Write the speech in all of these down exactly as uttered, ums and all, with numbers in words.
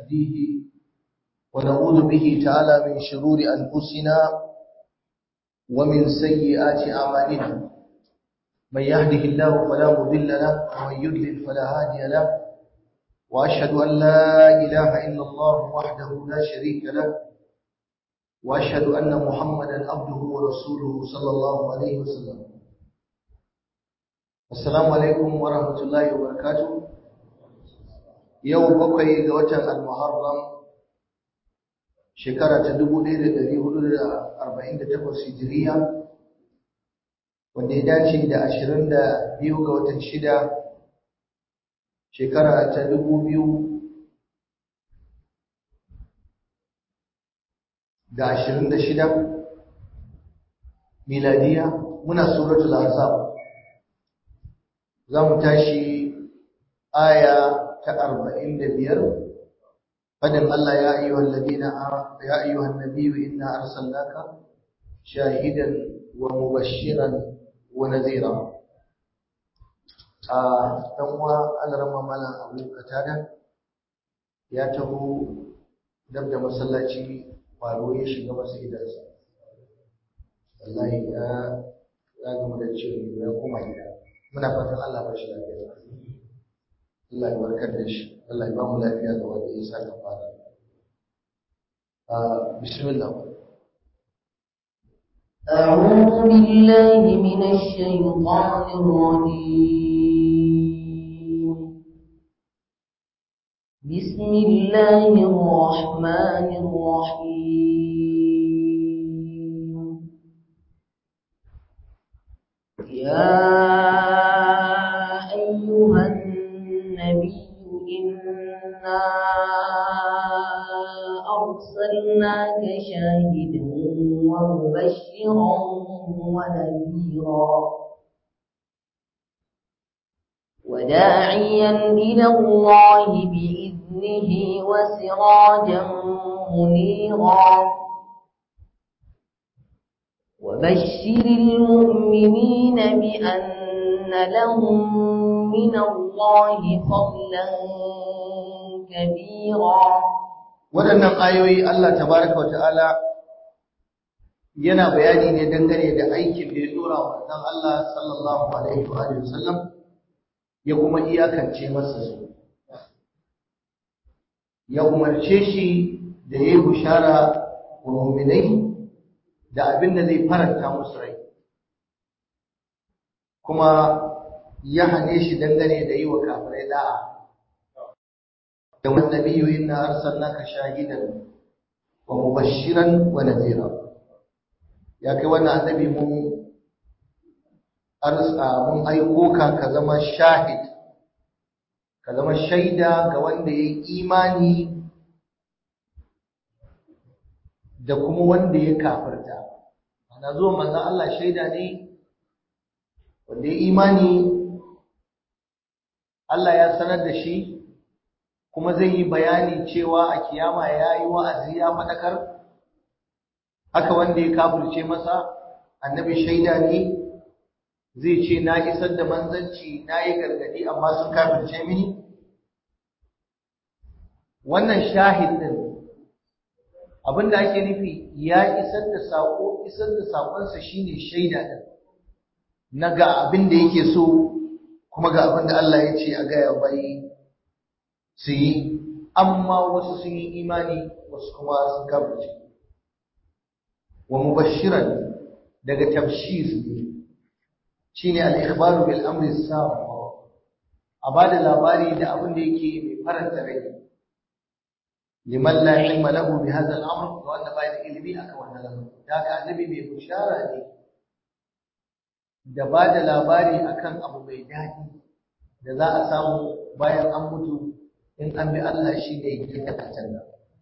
نهديه ونعوذ به تعالى من شرور أنفسنا ومن سيئات أعمالنا من يهده الله فلا مضل له ومن يضلل فلا هادي له وأشهد أن لا إله إلا الله وحده لا شريك له وأشهد أن محمدا عبده ورسوله صلى الله عليه وسلم. السلام عليكم ورحمة الله وبركاته. يوم بقي جوة المحرم شكرا تدبو ليلة الذي هدود أربعين تقوى سجرية والنيداتي دا أشرين دا بيو جوة شدة شكرا تدبو بيو da ashirin da shida miladiya muna suratul ahzab zamu tashi aya ta arba'in da biyar fadin Allah ya ayyuhal ladina ya ayyuhan nabiyyu inna arsalnaka shahidan wa mubashiran wa nadhira. a dan uwa alrama malam Abu Katada ya taho dab da masallaci faru ya shiga masa gidansa wallahi ya ya gama da ciwo ya koma gida muna fatan Allah ba shi lafiya Allah ya warkar da shi Allah ya ba mu lafiya da wanda ya saka fara ah bismillah أعوذ بالله من الشيطان الرجيم بسم الله الرحمن الرحيم يا أيها النبي إنا أرسلناك شاهدا ومبشرا ونذيرا وداعيا إلى الله بإذنه وسراجا منيرا وبشر المؤمنين بأن لهم من الله فضلا كبيرا. waɗannan ayoyi Allah tabaraka wa ta'ala yana bayani ne dangane da aikin da ya dora wa manzon Allah sallallahu alaihi wa sallam ya kuma iyakance masa su ya umarce shi da yayi bushara wa mu'minai da abin da zai faranta musu rai kuma ya hane shi dangane da yi wa kafirai da'a da wannan nabiyyu inna arsalnaka shahidan wa mubashiran wa nadhira. Ya kai wannan annabi mun arsa mun aiko ka ka zama shahid ka zama shaida ga wanda yayi imani da kuma wanda ya kafirta. Ana zuwa manzon Allah shaida ne wanda yayi imani Allah ya sanar da shi kuma zai yi bayani cewa a kiyama yayi wa'azi ya fadakar. Haka wanda ya kafirce masa annabi shaida ne zai ce na isar da manzanci na yi gargadi amma sun kafirce mini. Wannan shahid din abinda ake nufi ya isar da sako isar da sakonsa shine shaida din na ga abin da yake so kuma ga abin da Allah ya ce a gaya bai su yi amma wasu sun yi imani wasu kuma sun kafirce. Wa mubashiran daga tabshir shine al-ikhbaru bil amri as-sabiq a bada labari da abin da yake mai faranta rai liman la ilma lahu bi hadha al-amr wa anna bai da ilmi akan wannan lamarin daga annabi mai bushara ne da bada labari akan abu mai dadi da za a samu bayan an mutu in an bi Allah shine yake tabbatar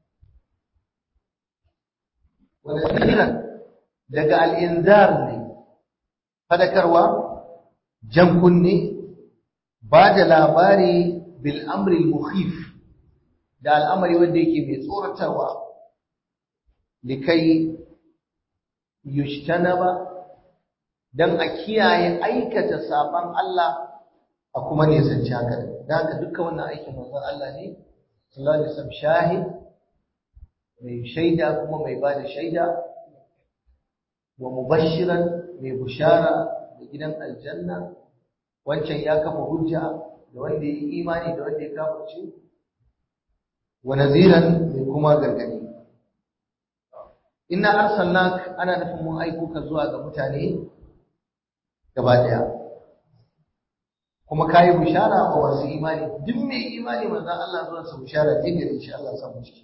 wannan daga al'inzar ne fadakarwa jan kunne ba da labari bil amri mukhif da al'amari wanda yake mai tsoratarwa likai yujtanaba dan a kiyaye aikata saban Allah a kuma nisanci haka dan haka dukkan wannan aikin manzon Allah ne sallallahu alaihi wasallam shahid mai shaida kuma mai bada shaida wa mubashiran mai bushara da gidan aljanna wancan ya kafa hujja da wanda ya yi imani da wanda ya kafirce wa naziran mai kuma gargadi inna arsalnak ana nufin mun aiko ka zuwa ga mutane gaba daya kuma kai bushara wa wasu imani duk mai imani manzon Allah zuwa sa bushara din gare shi Allah ya samu ciki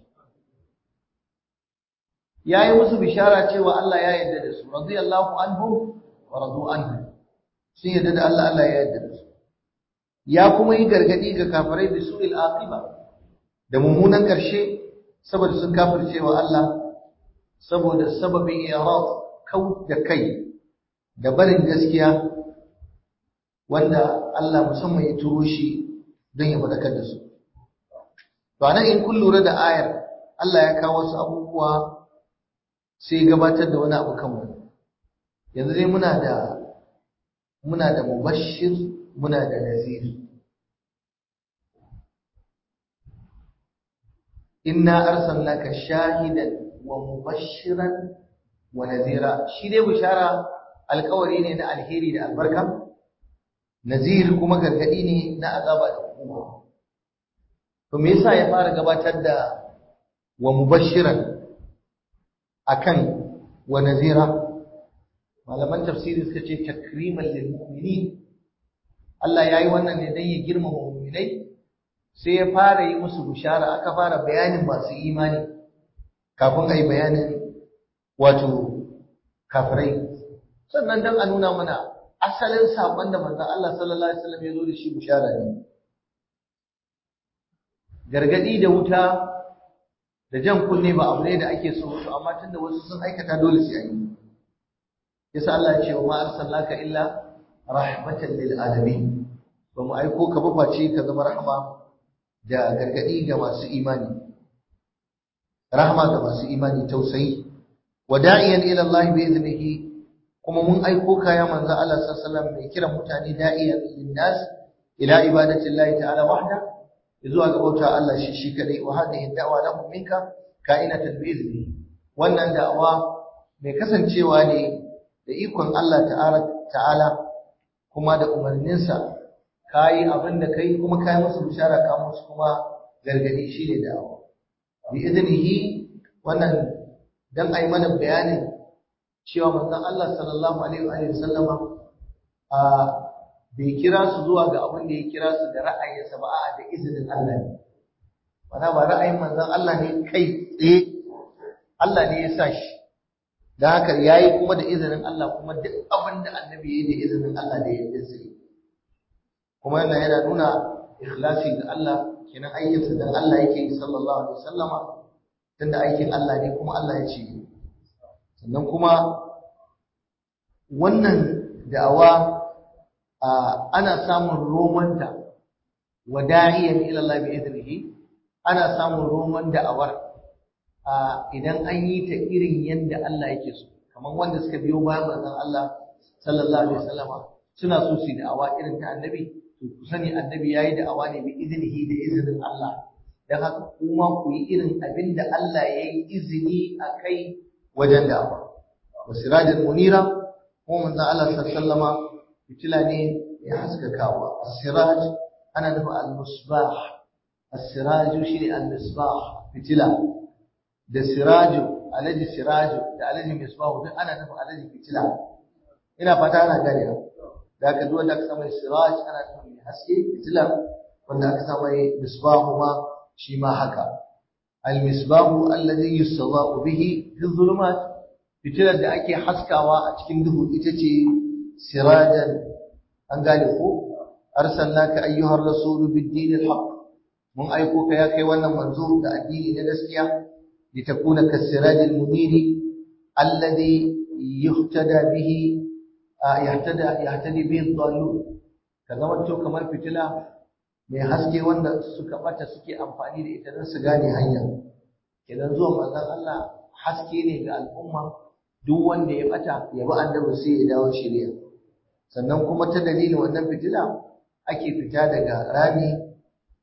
yayi musu bishara cewa Allah ya yarda da su radiyallahu anhum wa radu anhu sun yarda da Allah Allah ya yarda da su ya kuma yi gargadi ga kafirai da su'il aqiba da mummunan karshe saboda sun kafirce wa Allah saboda sababin irad kau da kai da barin gaskiya wanda Allah musamman ya turo shi don ya fadakar da su to anan in kun lura da ayar Allah ya kawo wasu abubuwa sai gabatar da wani abu kanmu yanzu dai muna da muna da mubashir muna da nazir inna arsalnaka shahidan wa mubashiran wa nazira shi dai bishara alƙawari ne na alheri da albarka nazir kuma gargadi ne na azaba da hukuma to me yasa ya fara gabatar da wa mubashiran akan wa nazira malaman tafsiri suka ce takriman lil mu'minin Allah yayi wannan ne dan ya girmama mu'minai sai ya fara yi musu bishara aka fara bayanin masu imani kafin ai bayanin wato kafirai sannan dan a nuna mana asalin sabon da manzon Allah sallallahu alaihi wasallam ya zo da shi bishara ne gargadi da wuta da jan kunne ba abu ne da ake so to amma tunda wasu sun aikata dole sai an yi yasa Allah ya ce wa ma arsalnaka illa rahmatan lil alamin ba mu aiko ka ba face ka zama rahama da gargadi ga masu imani rahama ga masu imani tausayi wa da'iyan ila Allah bi idnihi kuma mun aiko ka ya manzo Allah sallallahu alaihi wasallam mai kiran mutane da'iyan linnas ila ibadati Allah ta'ala wahda zuwa ga bauta Allah shi shi kadai wa hadhihi da'wa lahum minka ka'inatan bi idnihi wannan da'awa mai kasancewa ne da ikon Allah ta'ala kuma da umarninsa kayi abin da kai kuma kayi musu bishara ka musu kuma gargadi shi ne da'awa bi idnihi wannan dan ai mana bayanin cewa manzon Allah sallallahu alaihi wa sallama a bai kira su zuwa ga abin da ya kira su da ra'ayinsa ba a da izinin Allah ne wanda ba ra'ayin manzon Allah ne kai tsaye Allah ne ya sa shi da haka yayi kuma da izinin Allah kuma duk abin da annabi yayi da izinin Allah da ya yi kuma yana yana nuna ikhlasi ga Allah kenan aikinsa dan Allah yake yi sallallahu alaihi wasallama tunda aikin Allah ne kuma Allah ya ce sannan kuma wannan da'awa ana samun romanta wada'iyan ila Allah bi idnihi ana samun roman da'awar idan an yi ta irin yanda Allah yake so kamar wanda suka biyo bayan manzon Allah sallallahu alaihi wasallama suna so su da'awa irin ta annabi to ku sani annabi yayi da'awa ne bi idnihi da izinin Allah dan haka kuma ku yi irin abin da Allah yayi izini akai wajen da'awa wasirajul munira kuma manzon Allah sallallahu alaihi wasallama fitila ne ya haskakawa as-siraj ana nufi al-musbah as-siraj shine al-misbah fitila da siraju alaji siraju da alaji misbah duk ana nufi alaji fitila ina fata ana gane da ka duwanda aka samu siraj ana nufi haske fitila wanda aka samu misbah ma shi ma haka al-misbah alladhi yustada'u bihi fi dhulumat fitilar da ake haskawa a cikin duhu ita ce sirajan an gane ko arsalnaka ayyuhar rasul bid-din al-haq mun aiko ka ya kai wannan manzo da addini na gaskiya litakuna kas-siraj al-munir alladhi yuhtada bihi yahtada yahtadi bihi ad-dallun ka zama to kamar fitila mai haske wanda suka bata suke amfani da ita don su gane hanya idan zuwa manzon Allah haske ne ga al'umma duk wanda ya bata ya bi annabi sai ya dawo shari'a sannan kuma ta dalilin wannan fitila ake fita daga rami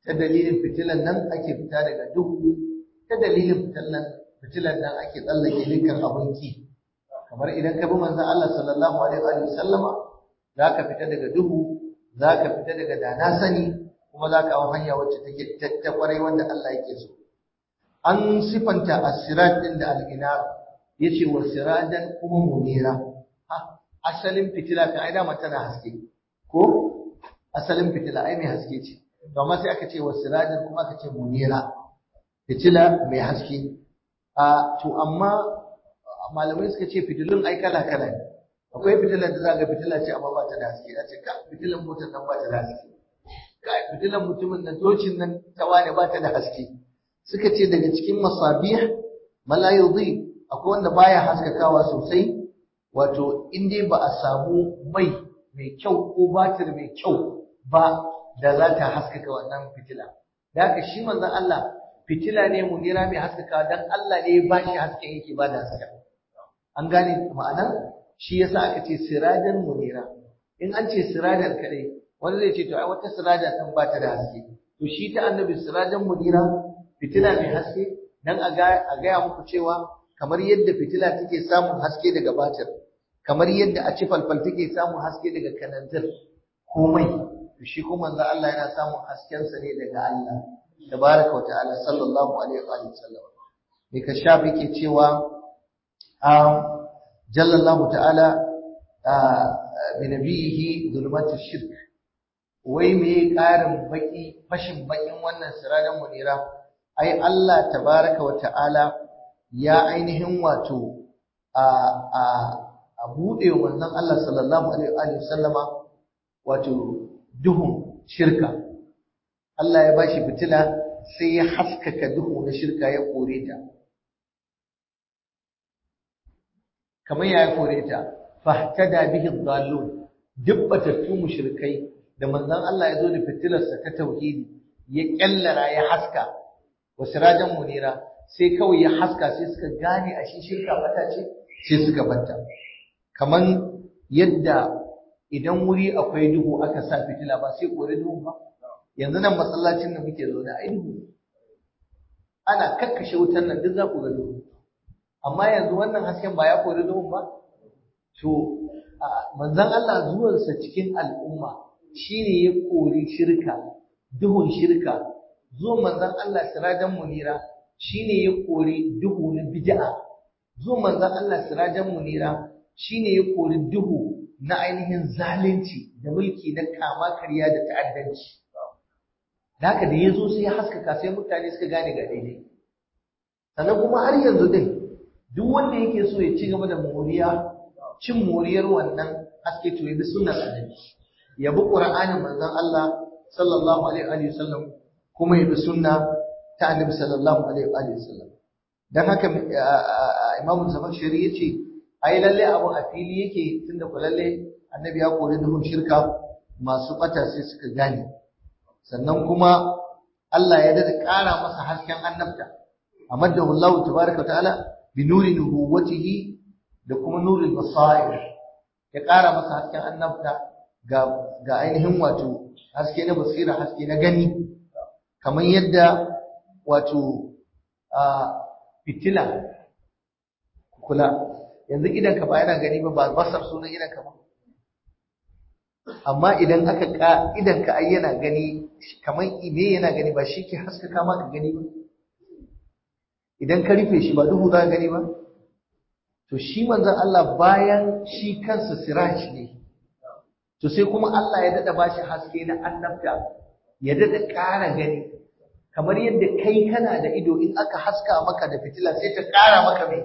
ta dalilin fitilan nan ake fita daga duhu, ta dalilin fitilan fitilan nan ake tsallake dukkan abun ki. Kamar idan ka bi manzon Allah sallallahu alaihi wa sallama zaka fita daga duhu, zaka fita daga dana sani, kuma zaka hau hanya wacce take ta kwarai wanda Allah yake so. An sifanta as-sirat din da al-inar, yace wa sirajan kuma munira. Ha, asalin fitila kan ai dama tana haske ko asalin fitila ai mai haske ce, to amma sai aka ce wa sirajan kuma aka ce munira, fitila mai haske. A to amma malamai suka ce fitilun ai kala kala ne. Akwai fitilar da za ga fitila ce amma ba ta da haske, a ce ka fitilan motar nan ba ta da haske, ka fitilan mutumin nan tocin nan ta wane ba ta da haske. Suka ce daga cikin masabih mala yudhi, akwai wanda baya haskakawa sosai, wato in dai ba a samu mai mai kyau ko batir mai kyau ba da za ta haskaka wannan fitila. Da haka shi manzon Allah fitila ne munira mai haskakawa dan Allah ne ya bashi hasken yake ba da haska. An gane ma'anar? Shi yasa aka ce sirajan munira. In an ce sirajan kadai, wanda zai ce to ai wata siraja tan ba ta da haske. To shi ta annabi sirajan munira, fitila mai haske, dan a ga a ga muku cewa kamar yadda fitila take samun haske daga batir, kamar yadda a ci falfal take samun haske daga kananzir komai, to shi kuma manzo Allah yana samun hasken sa ne daga Allah tabaraka wa ta'ala sallallahu alaihi wa sallam. Me ka shafi ke cewa a jallallahu ta'ala bi nabihi zulmatu shirk. Wai me karin baki fashin bakin wannan siradan munira? Ai Allah tabaraka wa ta'ala ya ainihin wato a a a bude wannan Allah sallallahu alaihi wa sallama wato duhun shirka. Allah ya bashi fitila sai ya haskaka duhu na shirka ya kore ta. Kamar ya kore ta, fahtada bihi dhallun, dubbatattu mushrikai da manzon Allah ya zo da fitilarsa ta tauhidi ya kyallara ya haska wa sirajan munira, sai kawai ya haska sai suka gane a shi shirka bata ce sai suka batta. Kaman yadda idan wuri akwai duhu aka sa fitila ba sai kore duhu ba. Yanzu nan masallacin da muke zaune ai duhu, ana kakkashe wutar nan duk za ku ga duhu, amma yanzu wannan hasken ba ya kore duhun ba. To manzon Allah zuwansa cikin al'umma shine ya kori shirka, duhun shirka. Zuwan manzon Allah sirajan munira shine ya kori duhu na bid'a. Zuwan manzon Allah sirajan munira shine ya kori duhu na ainihin zalunci da mulki na kama karya da ta'addanci. Da haka da yazo sai ya haskaka sai mutane suka gane ga daidai. Sannan kuma har yanzu dai duk wanda yake so ya ci gaba da moriya, cin moriyar wannan haske to ya bi sunnar Annabi, ya bi Qur'anin manzon Allah sallallahu alaihi wa sallam, kuma ya bi sunna ta Annabi sallallahu alaihi wa sallam. Dan haka Imam Zamakhshari yace ai lalle abu a fili yake, tunda ko lalle Annabi ya kore duhun shirka, masu bata sai suka gane. Sannan kuma Allah ya dada ƙara masa hasken annabta, amaddahu Allah tabaaraka wa ta'ala bi nuri nubuwwatihi da kuma nurul basair, ya ƙara masa hasken annabta ga ga ainihin wato haske na basira, haske na gani, kamar yadda wato a fitila kula yanzu idan ka ba yana gani ba, ba basar sunan idan ka ba, amma idan aka ka idan ka ai yana gani kamar me yana gani ba shi ke haskaka maka gani ba. Idan ka rufe shi ba duhu za ka gani ba. To shi manzon Allah bayan shi kansa siraj ne, to sai kuma Allah ya dada bashi haske na annabta, ya dada ƙara gani, kamar yadda kai kana da ido in aka haska maka da fitila sai ta ƙara maka mai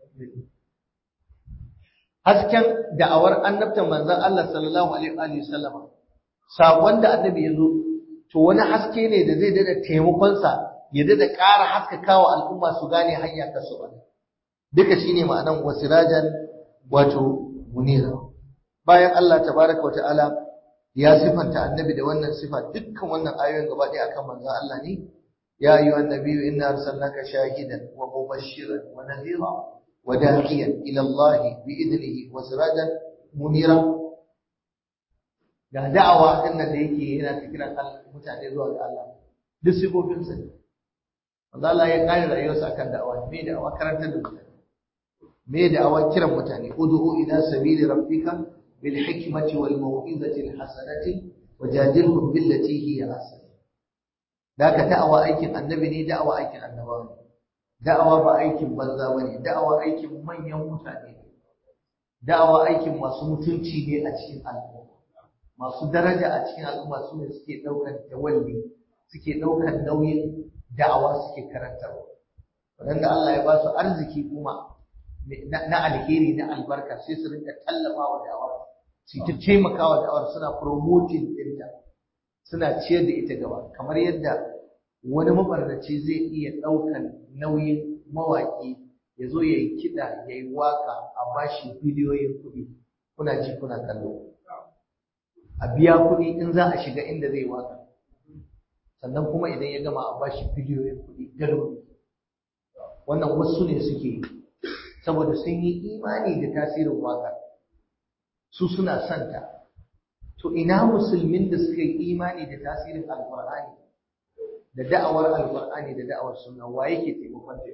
hasken da'awar annabtan manzon Allah sallallahu alaihi wa sallam. Sabon da annabi ya zo, to wani haske ne da zai dada taimakonsa ya dada ƙara haskakawa al'umma su gane hanya ta su bane. Duka shine ma'anan wasirajan wato munira. Bayan Allah tabaraka wa ta'ala ya sifanta annabi da wannan sifa, dukkan wannan ayoyin gaba ɗaya akan manzon Allah ne. Ya ayyuhan nabiyyu inna arsalnaka shahidan wa mubashiran wa nadhira wa da'iyan ila Allah bi idnihi wa sirajan munira. Ga da'awa din nan da yake yana kiran mutane zuwa ga Allah. duk sifofinsa ne. Manzo Allah ya kare rayuwarsa akan da'awa, me da'awa karantar da mutane, me da'awa kiran mutane, ud'u ila sabili rabbika bil hikmati wal mau'izati al hasanati wajadilhum billati hiya ahsan. Daka da'awa aikin annabi ne, da'awa aikin annabawa ne. Da'awa ba aikin banza bane, da'awa aikin manyan mutane ne. Da'awa aikin masu mutunci ne a cikin al'umma. Masu daraja a cikin al'umma su ne suke daukar tawalli, suke daukar nauyin da'awa, suke karantarwa. Wadanda Allah ya ba su arziki kuma na alheri na albarka sai su rinka tallafawa da'awa, su ta taimakawa da'awar, suna promoting ɗinta, suna ciyar da ita gaba. Kamar yadda wani mabarnaci zai iya ɗaukan nauyin mawaƙi ya zo ya yi kiɗa ya yi waƙa a bashi biliyoyin kuɗi, kuna ji kuna kallo, a biya kuɗi in za a shiga inda zai waƙa, sannan kuma idan ya gama a bashi biliyoyin kuɗi daloli. Wannan wasu ne suke yi saboda sun yi imani da tasirin waƙar, su suna santa. To ina musulmin da suka yi imani da tasirin alƙur'ani da da'awar alƙur'ani da da'awar sunna? Wa yake taimakon ta?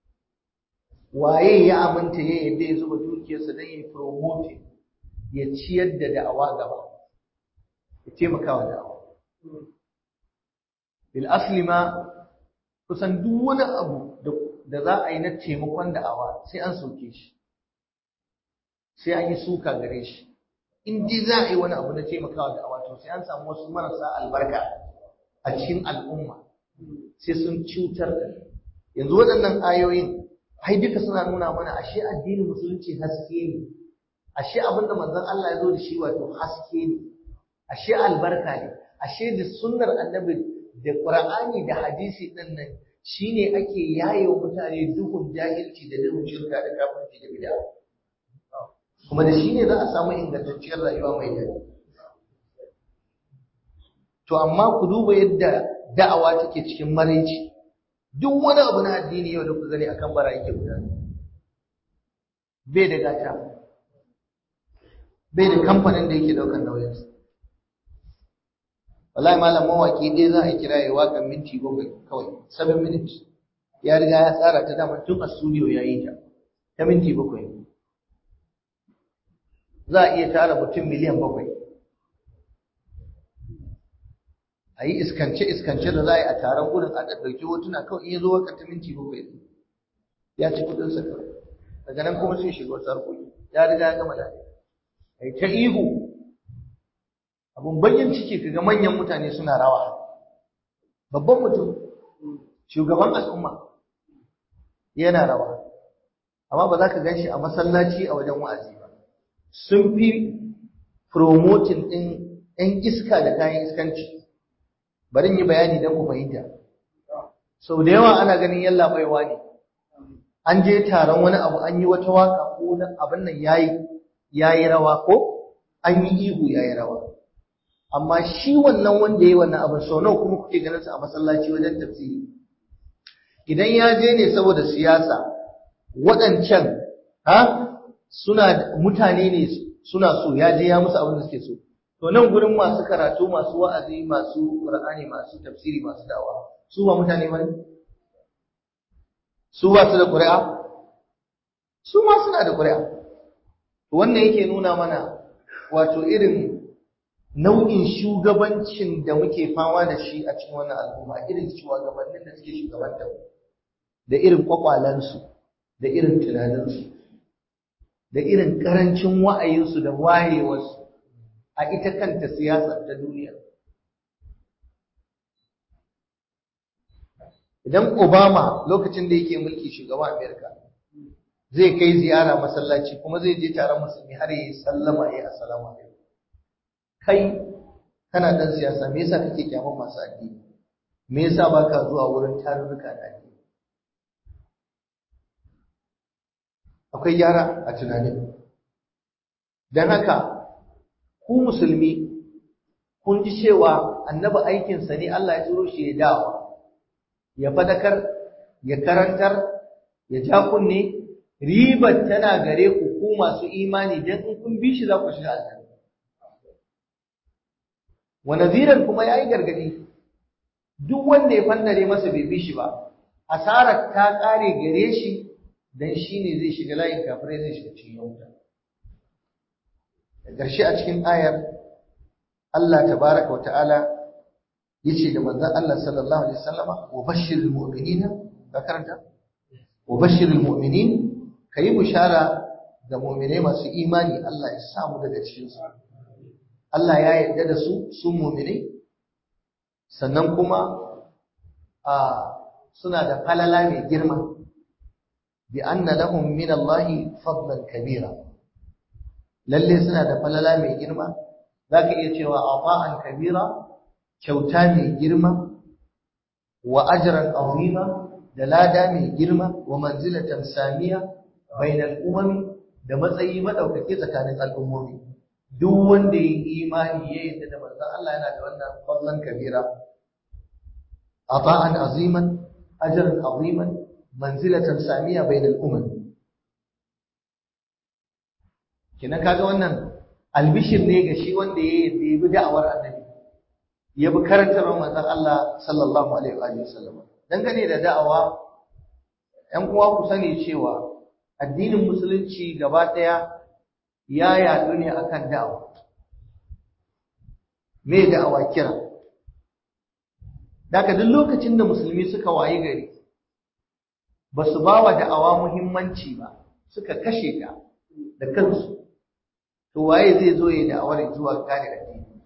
Waye ya aminta ya yadda ya zuba dukiyarsa don ya promote, ya ciyar da da'awa gaba, ya taimaka wa da'awa? Bil asli ma kusan duk wani abu da za a yi na taimakon da'awa sai an soke shi, sai an yi suka gare shi. In dai za a yi wani abu na taimakawa da'awa to sai an samu wasu marasa albarka a cikin al'umma, sai sun cutar da. Yanzu waɗannan ayoyin ai duka suna nuna mana ashe addinin musulunci haske ne, ashe abinda manzon Allah ya zo da shi wato haske ne, ashe albarka ne, ashe da sunnar annabi da qur'ani da hadisi din nan shine ake yayewa mutane duhun jahilci da duhun shirka da kafirci da bid'a, kuma da shine za a samu ingantacciyar rayuwa mai daɗi. To amma ku duba yadda da'awa take cikin maraici. Duk wani abu na addini yau da ku gani akan bara yake gudana. Bai da gata, bai da kamfanin da yake daukar nauyinsa. Wallahi malam mawaki dai za a kira ya waka minti bakwai kawai, seven minutes. Ya riga ya tsara ta dama tun a studio ya yi ta, ta minti bakwai. Za a iya tara mutum miliyan bakwai. A yi iskance-iskance da za a yi a taron gudun a ɗauki hotuna kawai iya zo wakar ta minti bakwai ya ci kudinsa kawai. Daga nan kuma sai shiga wasu harkoki, ya riga ya gama da a yi ta ihu. Abun bayan ciki kaga manyan mutane suna rawa, babban mutum, shugaban al'umma yana rawa, amma ba za ka gan shi a masallaci a wajen wa'azi ba. Sun fi promoting ɗin ‘yan iska da kayan iskanci. Bari yi bayani don ku fahimta. Sau da yawa ana ganin yalla baiwa ne, an je taron wani abu an yi wata waka ko abin nan yayi yayi rawa ko an yi ihu yayi rawa. Amma shi wannan wanda yayi wannan abin sau nawa kuma kuke ganin sa a masallaci wajen tafsiri? Idan ya je ne saboda siyasa, waɗancan ha suna mutane ne suna so, ya je ya musu abin da suke so. To nan gurin masu karatu, masu wa'azi, masu Qur'ani, masu tafsiri, masu da'awa, su ba mutane bane? Su ba su da ƙuri'a? Su ma suna da ƙuri'a. Wannan yake nuna mana wato irin nau'in shugabancin da muke fama da shi a cikin wannan al'umma, irin shugabannin da suke shugabantar da irin kwakwalansu, da irin tunaninsu, da irin ƙarancin wa'ayinsu da wayewarsu a ita kanta siyasar ta duniya. Idan Obama lokacin da yake mulki shugaban Amerika zai kai ziyara masallaci kuma zai je taron musulmi har yi sallama ya assalamu alaikum. Kai kana dan siyasa, me yasa kake kyaman masu addini? Me yasa baka zuwa wurin tarurruka da addini? Akwai gyara a tunanin. Dan haka ku musulmi kun ji cewa annabi aikinsa ne Allah ya turo shi ya dawo, ya fadakar, ya karantar, ya ja kunne. Ribar tana gare ku ku masu imani, dan in kun bi shi za ku shiga aljanna. Wa nadhiran kuma yayi gargadi, duk wanda ya fandare masa bai bi shi ba asarar ta kare gare shi dan shine zai shiga layin kafirai zai shiga cikin wuta. Da ƙarshe a cikin ayar Allah tabaraka wa ta'ala yace da manzon Allah sallallahu alaihi wasallama wa bashiril mu'minina ka karanta wa bashiril mu'minin kai bushara ga mu'minai masu imani Allah ya samu daga cikin su. Allah ya yarda da su su mu'minai sannan kuma a suna da falala mai girma bi anna lahum min Allah fadlan kabira lalle suna da falala mai girma zaka iya cewa afa'an kabira kyauta mai girma wa ajran azima da lada mai girma wa manzilatan samiya bainal umami da matsayi madaukake tsakanin al'ummomi. Duk wanda ya imani ya yarda da manzon Allah yana da wannan fadlan kabira ata'an aziman ajran aziman manzilatan samiya bainal umami. Kina kaga wannan albishir ne ga shi wanda ya yarda ya bi da'awar annabi ya bi karantar manzon Allah sallallahu alaihi wa sallam. Dangane da da'awa ƴan uwa ku sani cewa addinin musulunci gaba ɗaya ya yaɗu ne akan da'awa. Me da'awa kira? Daga duk lokacin da musulmi suka wayi gari ba su ba wa da'awa muhimmanci ba suka kashe ta da kansu, to waye zai zo ya da'awar zuwa kare addini?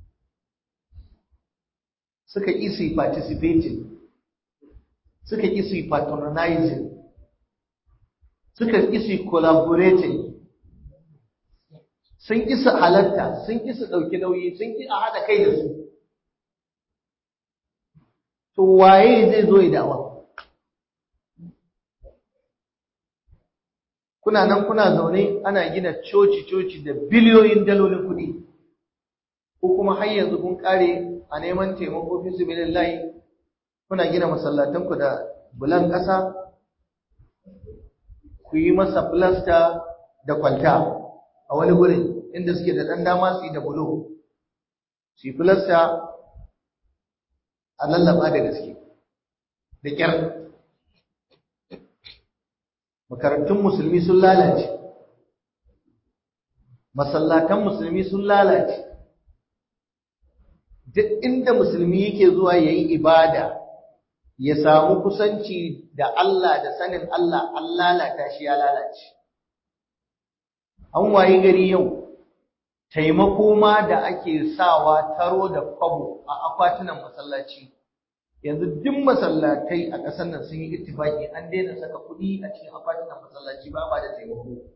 Suka ƙi su yi participating, suka ƙi su yi patronizing, suka ƙi su yi collaborating, sun ƙi su halatta, sun ƙi su ɗauki nauyi, sun ƙi a haɗa kai da su. To waye zai zo ya da'awa? Kuna nan kuna zaune ana gina coci-coci da biliyoyin dalolin kuɗi, ko kuma har yanzu kun ƙare a neman taimako fi sabilillahi kuna gina masallatanku da bulan ƙasa, ku yi masa filasta da kwalta a wani gurin inda suke da ɗan dama su yi da bulo, su yi filasta a lallaba da gaske da ƙyar. Makarantun musulmi sun lalace, masallatan musulmi sun lalace, duk inda musulmi yake zuwa ya yi ibada ya samu kusanci da Allah da sanin Allah, an lalata shi ya lalace. An wayi gari yau taimako ma da ake sawa taro da kwabo a akwatunan masallaci, yanzu duk masallatai a ƙasar nan sun yi ittifaki an daina saka kuɗi a cikin akwatunan masallaci ba ba da taimako.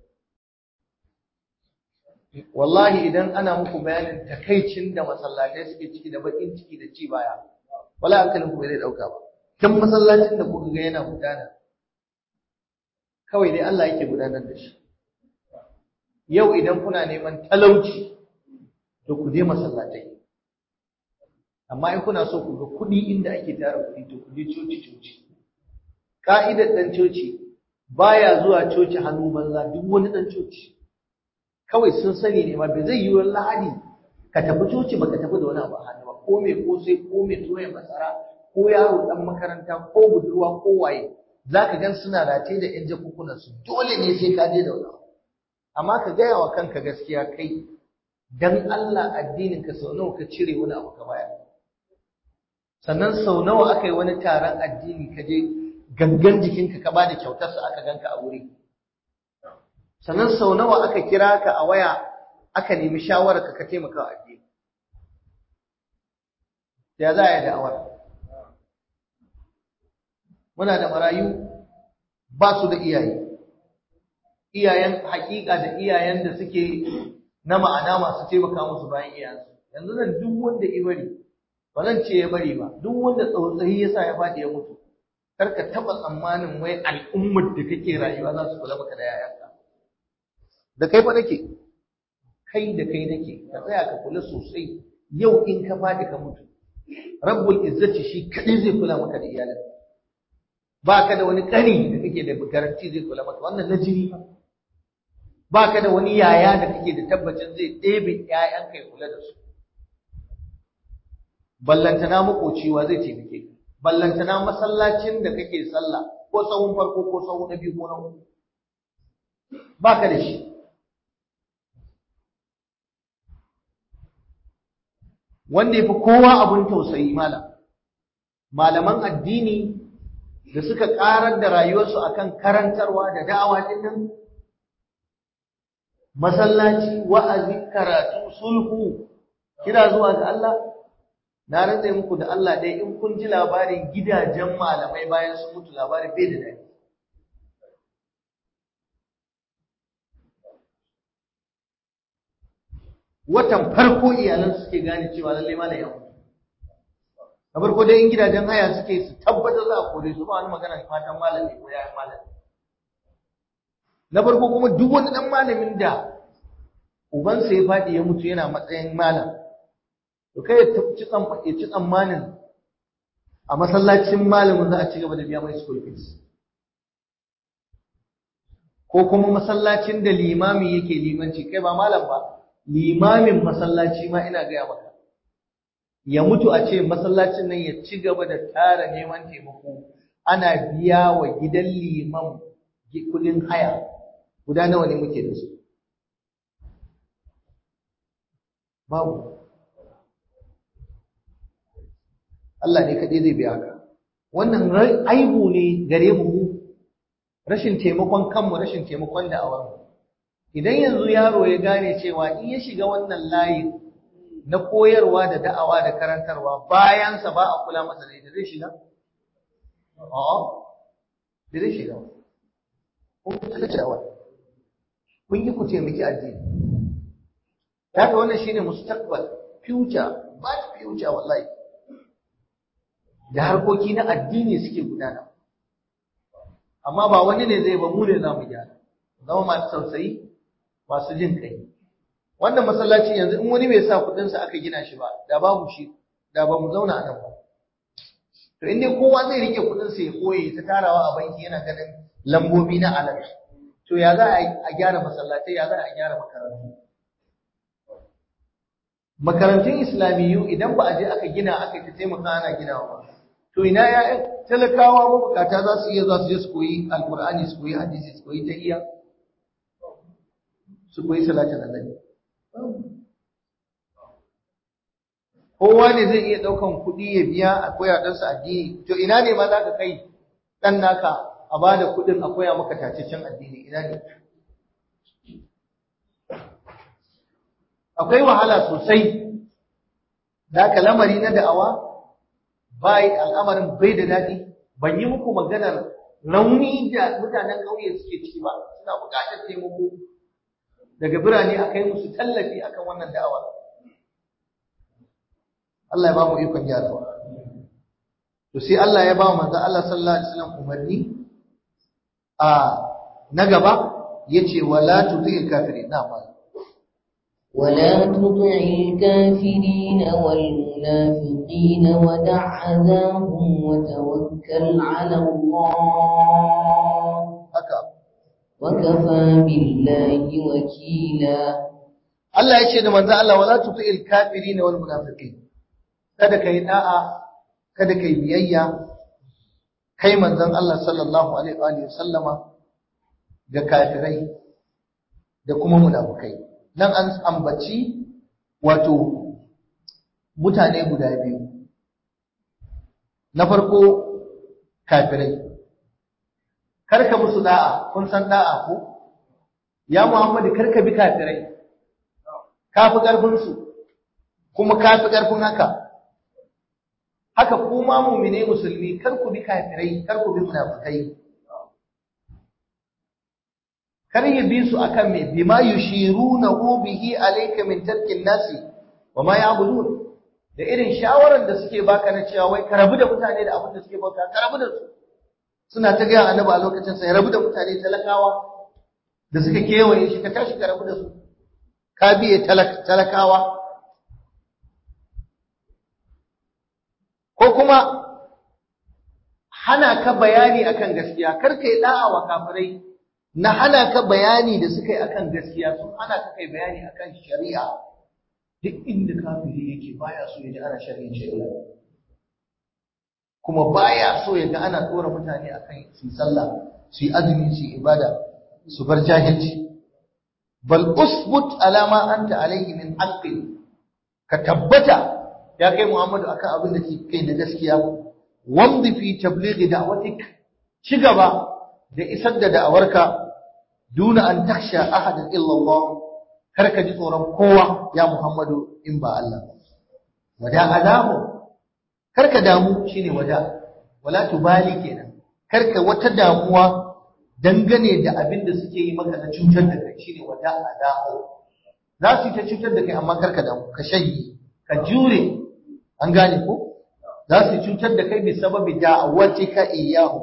Wallahi idan ana muku bayanin takaicin da masallatai suke ciki da bakin ciki da ci baya, wala hankalin ku bai zai dauka ba. Kan masallacin da kuka ga yana gudana, kawai dai Allah yake gudanar da shi. Yau idan kuna neman talauci, to ku je masallatai. Amma in kuna so ku ga kuɗi inda ake tara kuɗi, to ku je coci-coci. Ka'idar ɗan coci baya zuwa coci hannu banza, duk wani ɗan coci. Kawai sun sani ne ma bai zai yi wani lahadi ka tafi coci ba ka tafi da wani abu a hannu ba, ko mai kosai ko mai toya masara ko yaro dan makaranta ko budurwa ko waye zaka gan suna rataye da yan jakunkunan su, dole ne sai ka je da wani abu. Amma ka gaya wa kanka gaskiya, kai dan Allah addinin ka sau nawa ka cire wani abu ka bayar? Sannan sau nawa aka yi wani taron addini ka je gangan jikinka ka bada kyautarsa aka ganka a wuri? Sannan sau nawa aka kira ka a waya aka nemi shawararka ka taimaka wa addini? Ya za a yi da'awar? Muna da marayu ba su da iyaye, iyayen hakika da iyayen da suke na ma'ana masu taimaka musu bayan iyayensu. Yanzu nan duk wanda ya bari, ba zan ce ya bari ba, duk wanda tsautsayi ya sa ya faɗi ya mutu, kar ka taɓa tsammanin wai al'ummar da kake rayuwa za su kula maka da yayanka. Da kai fa nake, kai da kai nake, ka tsaya ka kula sosai. Yau in ka faɗi ka mutu, rabbul izzati shi kadai zai kula maka da iyalin. Ba ka da wani ƙani da kake da garanti zai kula maka, wannan na jini ba. Ba ka da wani yaya da kake da tabbacin zai ɗebe ƴaƴanka ya kula da su. ballantana makoci wa zai taimake ka, ballantana masallacin da kake sallah ko sahun farko ko sahun na biyu ko na uku baka da shi. Wanda yafi kowa abun tausayi malam malaman addini da suka karar da rayuwarsu akan karantarwa da da'awa din nan, masallaci, wa'azi, karatu, sulhu, kira zuwa ga Allah. Na rantsa muku da Allah dai in kun ji labarin gidajen malamai bayan sun mutu, labarin bai da daɗi. Watan farko iyalan suke gane cewa lalle malam ya mutu. Na farko dai in gidajen haya suke su tabbatar za a kore su, ba wani magana fatan malami ko yayan malami. Na farko kuma duk wani dan malamin da ubansa ya faɗi ya mutu yana matsayin malam, to kai ya ci tsammanin a masallacin malamin za a ci gaba da biya mai school fees, ko kuma masallacin da limami yake limanci, kai ba malam ba, limamin masallaci ma ina gaya maka, ya mutu a ce masallacin nan ya ci gaba da tara neman taimako, ana biya wa gidan liman kudin haya. Guda nawa ne muke da su? Babu. Allah ne kaɗai zai biya ka. Wannan aibu ne gare mu, rashin taimakon kanmu, rashin taimakon da'awarmu. Idan yanzu yaro ya gane cewa in ya shiga wannan layin na koyarwa da da'awa da karantarwa bayansa ba a kula masa da ita, zai shiga? A'a, zai shiga. Kun kuka cewa kun yi ku taimaki addini. Haka wannan shine mustaqbal, future, bad future wallahi. Da harkoki na addini suke gudana. Amma ba wani ne zai ba, mu ne za mu gyara. Zama masu tausayi, masu jin kai. Wannan masallaci yanzu in wani bai sa kudinsa aka gina shi ba, da babu shi, da ba mu zauna a nan ba. To in dai kowa zai rike kudinsa ya koye ta tarawa a banki yana ganin lambobi na alal, to ya za a gyara masallatai, ya za a gyara makarantu? Makarantun Islamiyyu idan ba a je aka gina aka ta taimaka ana ginawa ba, to ina ya'yan talakawa mabukata za su iya za su je su koyi alkur'ani, su koyi hadisi, su koyi tahiyya, su koyi salatin annabi. Kowa ne zai iya ɗaukan kuɗi ya biya a koya ɗansa addini, to ina ne ma za ka kai ɗan naka a ba da kuɗin a koya maka tacaccen addini, ina ne? Akwai wahala sosai, da haka lamari na da'awa bai, al'amarin bai da daɗi. Ban yi muku maganar rauni da mutanen ƙauye suke ciki ba, suna buƙatar taimako daga birane a kai musu tallafi akan wannan da'awa. Allah ya ba mu ikon gyarawa. To sai Allah ya ba mu manzo Allah sallallahu alaihi wasallam umarni a na gaba yace wala tuti'il kafirin. Na fa ولا تطع الكافرين والمنافقين ودع أذاهم وتوكل على الله وكفى بالله وكيلا. Allah ya ce da manzo Allah wala tuti'il kafirin wal munafiqin, kada kai da'a, kada kai biyayya kai manzon Allah sallallahu alaihi wa sallama ga kafirai da kuma munafikai. Nan an ambaci wato mutane guda biyu. Na farko kafirai, karka musu da'a, kun san da'a ko? Ya Muhammadu karka bi kafirai, kafi ƙarfinsu kuma kafi ƙarfin haka. Haka kuma mu'mine musulmi kar ku bi kafirai, kar ku bi munafikai. Kar ya bi su akan me bima yushirunahu bihi alayka min tarkin nasi wa ma ya'budun, da irin shawaran da suke baka na cewa wai ka rabu da mutane da abin da suke bauta, ka rabu da su. Suna ta gaya annabi a lokacin sa ya rabu da mutane talakawa da suka kewaye shi, ka tashi ka rabu da su, ka biye talakawa. Ko kuma hana ka bayani akan gaskiya, kar kai da'a wa kafirai na hana ka bayani da suka yi akan gaskiya, sun hana ka kai bayani akan shari'a. duk inda kafiri yake baya so ya ji ana sharhin shari'a kuma baya so ya ga ana tsora mutane akan su sallah su yi azumi su yi ibada su bar jahilci bal usbut ala ma anta alayhi min haqqi ka tabbata ya kai Muhammadu akan abin da ke kai na gaskiya wamdi fi tablighi da'watik ci gaba da isar da da'awarka duna an taksha ahadan illa Allah karka ji tsoron kowa ya Muhammadu in ba Allah ba wada adamu karka damu shine wada wala tubali kenan karka wata damuwa dangane da abin da suke yi maka na cutar da kai shine wada adamu za su yi ta cutar da kai amma karka damu ka shanye ka jure an gane ko za su cutar da kai bi sababi da'awatika iyyahu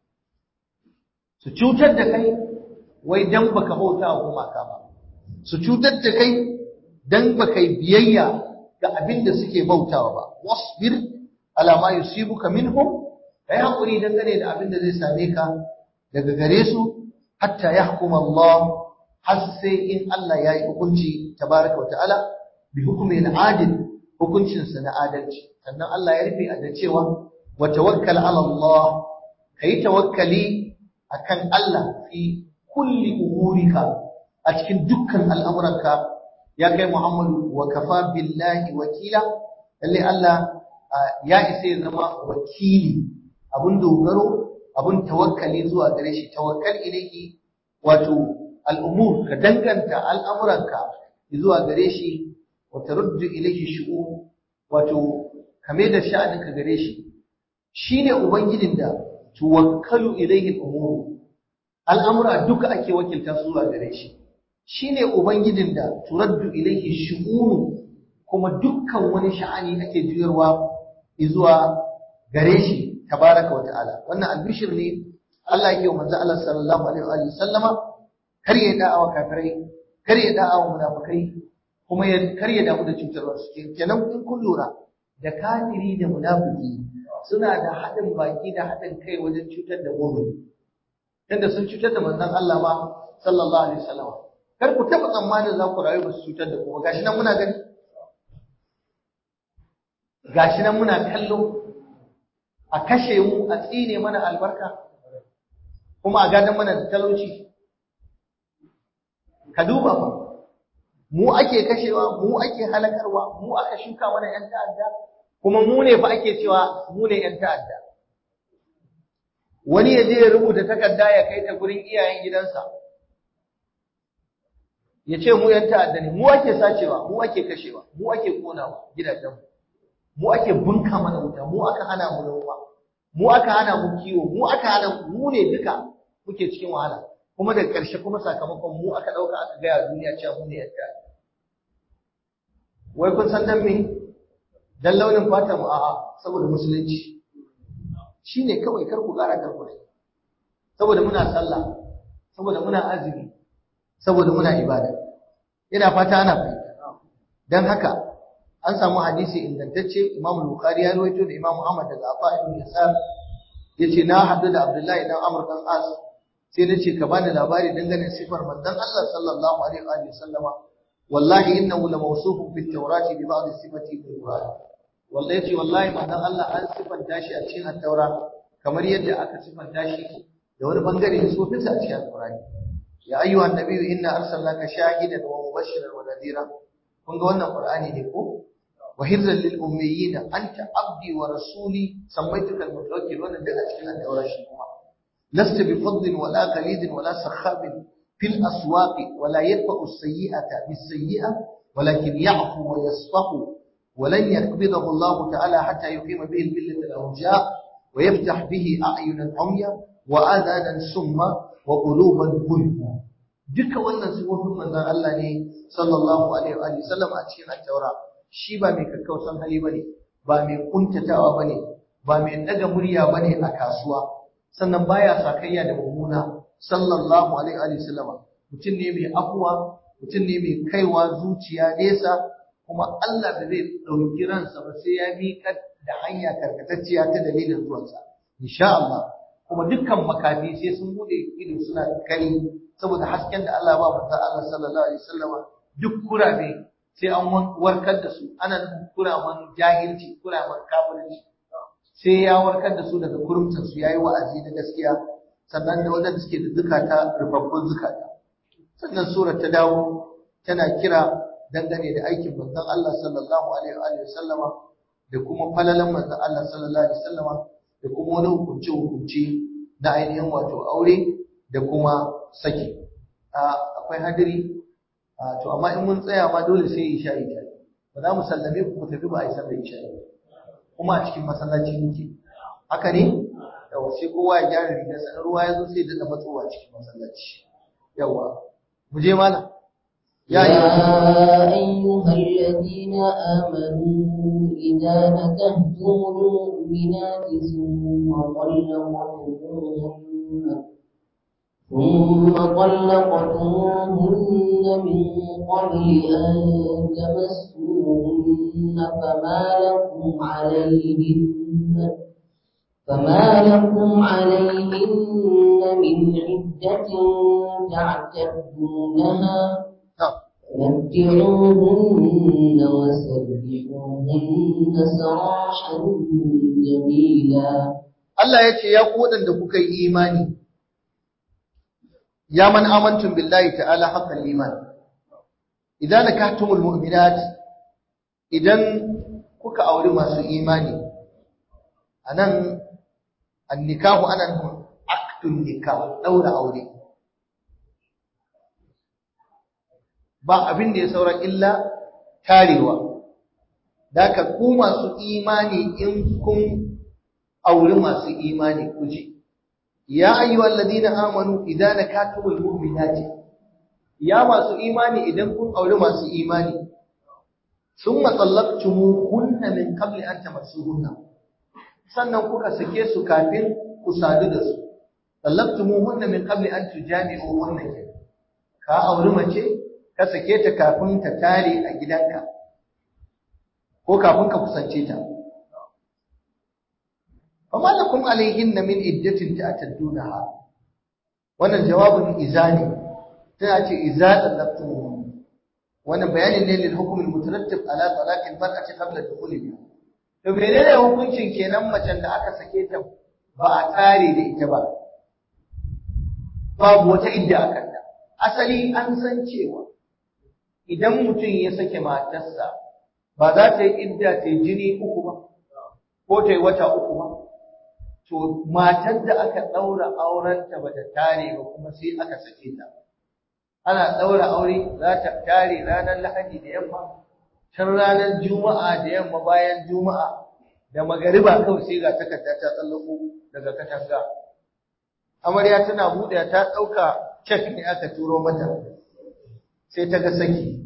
su cutar da kai wai dan baka bauta wa gumaka ba su cutar da kai dan baka yi biyayya ga abin da suke bautawa ba wasbir ala ma yusibuka minhum kai hakuri dangane da abin da zai same ka daga gare su hatta yahkum Allah har sai in Allah ya yi hukunci tabaraka wa ta'ala bi hukmi al-adil hukuncin sa na adalci sannan Allah ya rufe a da cewa wa tawakkal ala Allah kai tawakkali akan Allah fi kulli umurika a cikin dukkan al'amuranka ya kai Muhammadu wa kafa billahi wakila lalle Allah ya isa ya zama wakili abun dogaro abun tawakkali zuwa gare shi tawakkal ilayhi wato al'umur ka danganta al'amuranka zuwa gare shi wa taruddu ilayhi shu'un wato kame da sha'aninka gare shi shine ubangijin da tuwakkalu ilayhi al'umur al'amura duka ake wakilta su zuwa gare shi shine ubangijin da turaddu ilayhi shu'un kuma dukkan wani sha'ani ake juyarwa zuwa gare shi tabaraka wa ta'ala wannan albishir ne Allah yake wa manzo Allah sallallahu alaihi wa sallama kar ya da'awa kafirai kar ya da'awa munafikai kuma ya kar ya damu da cutarwar su kenan in kun lura da kafiri da munafiki suna da haɗin baki da haɗin kai wajen cutar da mu'mini tunda sun cutar da manzon Allah ma sallallahu alaihi wa sallama kar ku taɓa tsammanin za ku rayu ba su cutar da ku gashi nan muna gani gashi nan muna kallo a kashe mu a tsine mana albarka kuma a gadan mana da talauci ka duba fa mu ake kashewa mu ake halakarwa mu aka shuka mana yan ta'adda kuma mu ne fa ake cewa mu ne yan ta'adda wani ya je ya rubuta takarda ya kai ta gurin iyayen gidansa ya ce mu yan ta'adda ne mu ake sacewa mu ake kashewa mu ake konawa gidajenmu mu ake bunka mana wuta mu aka hana mu noma mu aka hana mu kiwo mu aka hana mu ne duka muke cikin wahala kuma da ƙarshe kuma sakamakon mu aka dauka aka ga ya duniya cewa mu ne yadda wai kun san dan me dan launin fata mu a'a saboda musulunci shine kawai kar ku ƙara karku saboda muna sallah saboda muna azumi saboda muna ibada ina fata ana fahimta dan haka an samu hadisi ingantacce Imam Bukhari ya rawaito da Imam Ahmad daga Afa ibn Yasar yace na haddu da Abdullahi dan Amr dan As sai nace ka bani labari dangane sifar manzon Allah sallallahu alaihi wa sallama wallahi innahu la mawsufun fit tawrati bi ba'd sifati bil Qur'an wallahi yace wallahi manzon Allah an sifanta shi a cikin at-Taura kamar yadda aka sifanta shi da wani bangare ne sofinsa a cikin Al-Qur'ani ya ayyuhan nabiyyu inna arsalnaka shahidan wa mubashiran wa nadhira kun ga wannan Qur'ani ne ko وحرزا للأميين أنت عبدي ورسولي سميتك المتوكل وانا دل أشكال أن أوراشيكما لست بفضل ولا قليد ولا سخاب في الأسواق ولا يدفع السيئة بالسيئة ولكن يعفو ويصفح ولن يقبضه الله تعالى حتى يقيم به الملة الأرجاء ويفتح به أعينا عميا وآذانا سما وقلوبا غلفا duka wannan sifofin manzon Allah ne sallallahu alaihi wa sallam a cikin at-Taura shi ba mai kakkausan hali bane ba mai kuntatawa bane ba mai daga murya bane a kasuwa sannan baya sakayya da mummuna sallallahu alaihi wa sallama mutum ne mai afuwa mutum ne mai kaiwa zuciya nesa kuma Allah da zai dauki ransa ba sai ya miƙa da hanya karkatacciya ta dalilin zuwansa insha Allah kuma dukkan makafi sai sun bude ido suna kari saboda hasken da Allah ba manzon Allah sallallahu alaihi wa sallama duk kurabe sai an warkar da su, ana nufin kuraman jahilci, kuraman kafirci, sai ya warkar da su daga kurumcin su yayi wa'azi na gaskiya, sannan da wadanda suke da zukata rubabbun zukata. Sannan surar ta dawo tana kira dangane da aikin manzon Allah sallallahu alaihi wa sallama da kuma falalan manzon Allah sallallahu alaihi wa sallama da kuma wani hukunci hukunci na ainihin wato aure da kuma saki. Akwai hadiri, to amma in mun tsaya ma dole sai isha ita. Ba za mu sallame ku ku tafi ba a isar da isha ba. Kuma a cikin masallaci muke. Haka ne? Yawa sai kowa ya gyara rigar sa, ruwa ya zo sai da matsowa cikin masallaci. Yawa. Mu je malam. يا أيها الذين آمنوا إذا نكحتم المؤمنات ثم طلقتموهن ثم طلقتموهن من قبل أن تمسوهن فما لكم عليهن فما لكم عليهن من عدة تعتدونها متعوهن وسرحوهن سراحا جميلا. Allah ya ce, ya ku waɗanda kuka yi imani, ya man amantum billahi ta'ala haqqal iman, idan nakahtumul mu'minat, idan kuka auri masu imani, anan annikahu anan aktun nikah, daura aure. Ba abin da ya saura illa tarewa. Daka ku masu imani in kun auri masu imani kuje. Ya ayyuhal ladina amanu idan nakatumul mu'minati. Ya masu imani idan kun auri masu imani. Summa tallaqtumuhunna min qabli an tamassuhunna. Sannan kuka sake su kafin ku sadu da su. Tallaqtumuhunna min qabli an tujami'uhunna. Ka auri mace ka sake ta kafin ta tare a gidanka ko kafin ka kusance ta. Fama lakum alayhinna min iddatin ta'taddunaha. Wannan jawabin izani tana ce iza talaqtum. Wannan bayanin ne lil hukm al mutarattib ala talaq al mar'ati qabla dukhul biha. To menene hukuncin kenan macen da aka sake ta ba a tare da ita ba? Babu wata idda a kanta. Asali an san cewa idan mutum ya sake matarsa ba za ta yi idda ta yi jini uku ba ko ta yi wata uku ba, to matar da aka ɗaura aurenta ba ta tare ba kuma sai aka sake ta, ana ɗaura aure za ta tare ranar Lahadi da yamma, can ranar Juma'a da yamma bayan Juma'a da magariba kawai sai ga takarda ta tsallako daga katanga. Amarya tana buɗe ta ɗauka cek ne aka turo mata. Sai ta ga saki.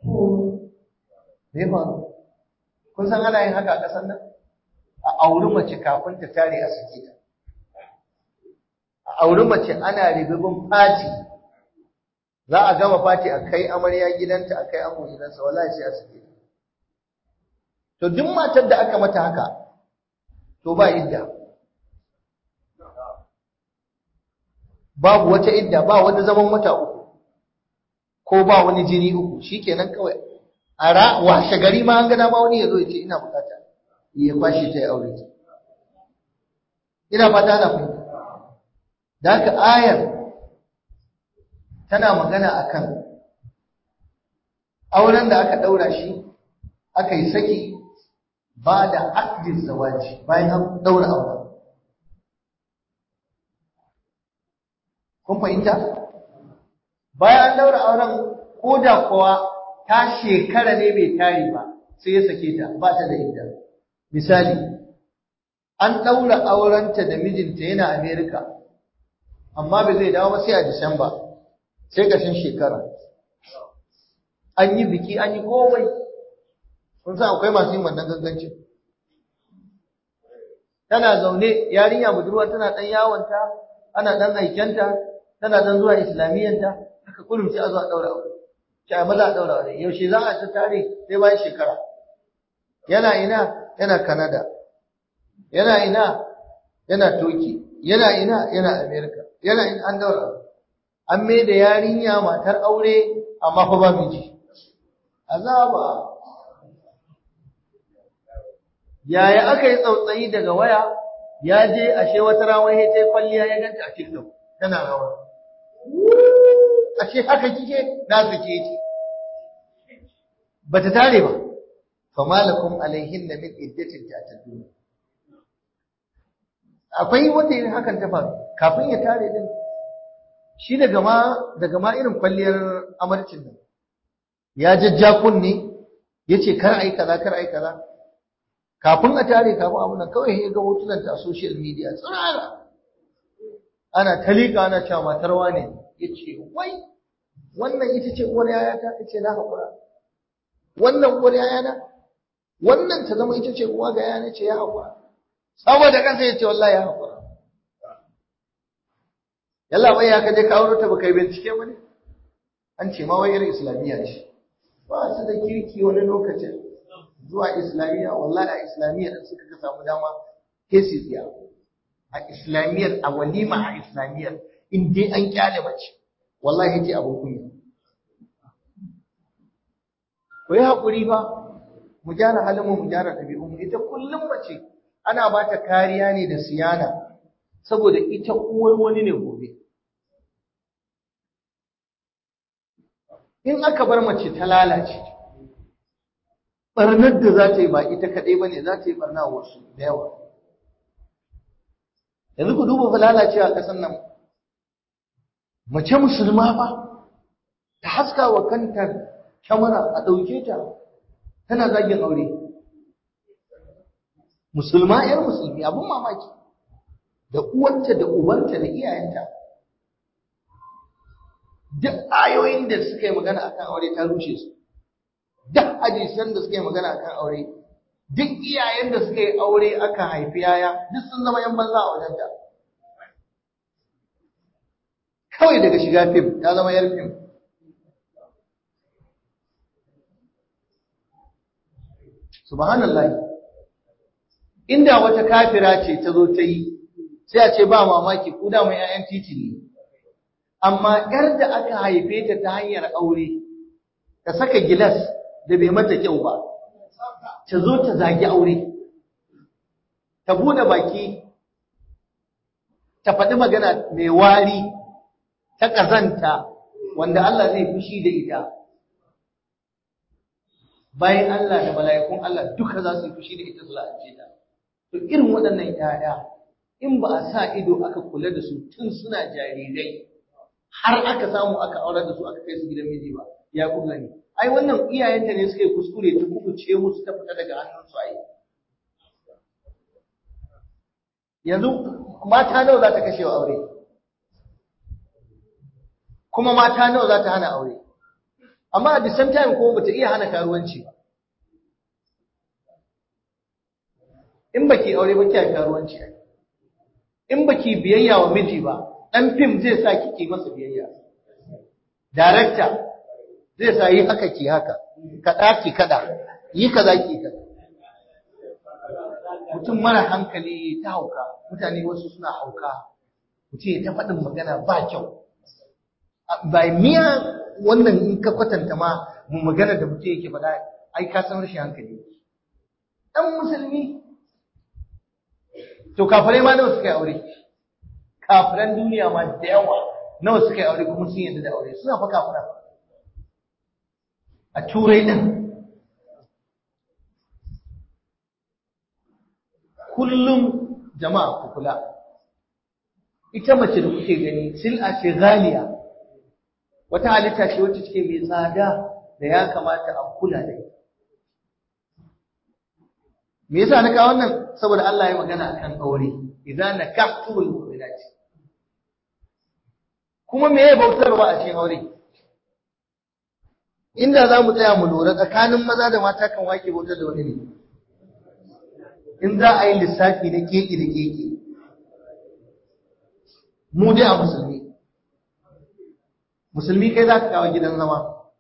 Me ba? Kun san ana yin haka a ƙasar nan? A auri mace kafin ta tare a sake ta. A auri mace ana ribibin fati. Za a gama fati a kai amarya gidanta, a kai ango gidansa, wallahi sai a sake ta. To duk matar da aka mata haka, to ba idda. Babu wata idda, ba wani zaman wata uku. Ko ba wani jini uku, shikenan kawai a ra washe gari ma an ga dama wani yazo ya ce ina bukata ya kwashi ta ya aure ta. Ina fata ana fahimta. Da haka ayar tana magana akan auren da aka daura shi aka yi saki ba da aqdin zawaji bayan an daura auren. Kun fahimta? Bayan an daura auren ko da kuwa ta shekara ne bai tare ba sai ya sake ta ba ta da idda. Misali, an daura aurenta da mijinta yana America amma bai zai dawo ba sai a Disamba, sai ƙarshen shekara. An yi biki, an yi komai. Kun san akwai masu yin wannan gangancin. Tana zaune yarinya budurwa tana dan yawonta, ana dan aikenta, tana dan zuwa islamiyyanta, haka kullum sai a zo a daura aure. Sai maza a daura aure. Yaushe za a ta tare sai bayan shekara. Yana ina? Yana Canada. Yana ina? Yana Turkey. Yana ina? Yana America. Yana ina? An daura aure. An mai da yarinya matar aure amma fa ba miji. azaba. Yaya aka yi tsautsayi daga waya, ya je ashe wata rawa ya ta kwalliya ya ganta a TikTok tana rawa. Ashe haka kike na sake ki. Bata tare ba. Fama lakum alaihinna min iddatin ta'tadun. Akwai wanda yin hakan ta faru kafin ya tare din. Shi daga ma daga ma irin kwalliyar amarcin nan. Ya jajja kunne yace kar ai kaza kar ai kaza. Kafin a tare kafin abun nan kawai ya ga hotunan ta a social media tsara. Ana talika ana cewa matar wane yace wai wannan ita ce uwar yayata tace na hakura. Wannan uwar yayana wannan ta zama ita ce uwa ga yana ce ya hakura. Saboda kansa yace wallahi ya hakura. Yalla bai ya kaje ka aure ta baka bincike ba ne? An ce ma wai irin islamiyya ce. Ba su da kirki wani lokacin zuwa islamiyya wallahi a islamiyya din suka ga samu dama kesi tsiya. A islamiyyar a walima a islamiyyar in dai an kyale mace wallahi yace abun kunya. Ku yi hakuri ba mu gyara halin mu mu gyara ɗabi'un mu ita kullum mace ana ba ta kariya ne da siyana saboda ita uwar wani ne gobe. In aka bar mace ta lalace barnar da za ta yi ba ita kaɗai ba ne za ta yi barna wasu da yawa. Yanzu ku duba fa lalacewa a ƙasar nan mace musulma ba ta haska wa kanta kyamara a ɗauke ta tana zagin aure. Musulma ‘yar musulmi abin mamaki da uwanta da ubanta da iyayenta. Duk ayoyin da suka yi magana akan aure ta rushe su. Duk hadisan da suka yi magana akan aure, duk iyayen da suka yi aure aka haifi yaya, duk sun zama ‘yan banza a wajenta. Kawai daga shiga fim ta zama ‘yar fim. Subhanallah. Inda wata kafira ce ta zo ta yi, sai a ce ba mamaki ku da mai ‘ya'yan titi ne. Amma ‘yar da aka haife ta ta hanyar aure, ta saka gilas da bai mata kyau ba, ta zo ta zagi aure, ta bude baki, ta faɗi magana mai wari, ta ƙazanta, wanda Allah zai fushi da ita. Bayan Allah da mala'ikun Allah duka za su yi fushi da ita su la'ance ta. To irin waɗannan ‘ya'ya, in ba a sa ido aka kula da su tun suna jarirai, har aka samu aka aurar da su aka kai su gidan miji ba, ya kuka ne. Ai wannan iyayenta ne suka yi kuskure ta kubuce musu ta fita daga hannunsu ai. Yanzu mata nawa za ta kashe wa aure? Kuma mata nawa za ta hana aure? Amma at the same time kuma bata iya hana karuwanci ba. In baki aure ba kiyaye karuwanci ai. In baki biyayya wa miji ba, dan fim zai sa kike masa biyayya. Director zai sa yi haka ki haka, kada ki kada, yi kaza ki kaza. Mutum mara hankali ta hauka, mutane wasu suna hauka. Mutum ya ta faɗin magana ba kyau. Ba miya wannan in ka kwatanta ma mu magana da mutum yake faɗa ai ka san rashin hankali. Dan musulmi to kafirai ma nawa suka yi aure? Kafiran duniya ma da yawa nawa suka yi aure kuma sun yadda da aure suna fa kafira a turai din. Kullum jama'a ku kula, ita mace da kuke gani sil'a ce ghaliya, wata halitta ce wacce take mai tsada da ya kamata a kula da ita. Me yasa na kawo wannan? Saboda Allah ya magana akan aure, idan nakahtumul mu'minat. Kuma me ya bautarwa a cikin aure? Inda za mu tsaya mu lura tsakanin maza da mata kan wake bautar da wani ne. In za a yi lissafi na keke da keke, mu dai a musulmi. Musulmi kai za ka kawo gidan zama,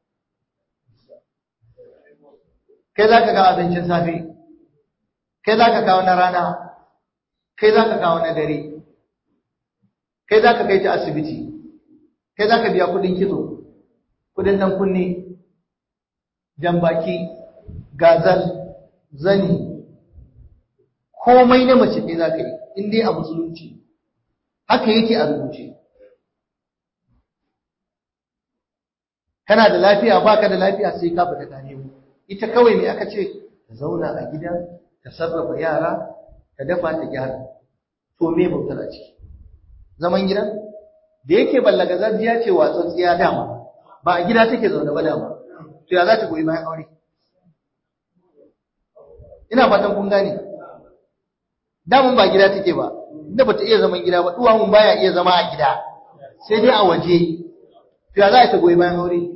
kai za ka kawo abincin safe, kai za ka kawo na rana, kai za ka kawo na dare, kai za ka kai ta asibiti, kai za ka biya kudin kitso, kudin dan kunne, jambaki, gazal, zani, komai na mace ne za ka yi in dai a musulunci haka yake a rubuce. Kana da lafiya baka da lafiya sai ka fita ka nemo. Ita kawai me aka ce ta zauna a gida ta sarrafa yara ta dafa ta gyara. To me bautar a ciki? Zaman gida da yake ballagazarjiya ce watsatsiya dama ba a gida take zaune ba dama, to ya za ta goyi bayan aure? Ina fatan kun gane. Daman ba gida take ba, inda bata iya zaman gida ba, duwawun baya iya zama a gida sai dai a waje, to ya za ta goyi bayan aure?